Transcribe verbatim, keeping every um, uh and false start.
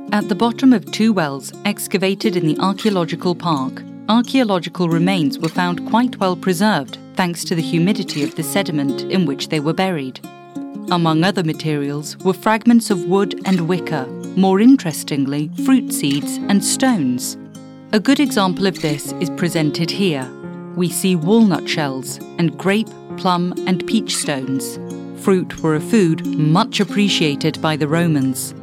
At the bottom of two wells excavated in the archaeological park, archaeological remains were found quite well preserved thanks to the humidity of the sediment in which they were buried. Among other materials were fragments of wood and wicker, more interestingly, fruit seeds and stones. A good example of this is presented here. We see walnut shells and grape, plum and peach stones. Fruit were a food much appreciated by the Romans.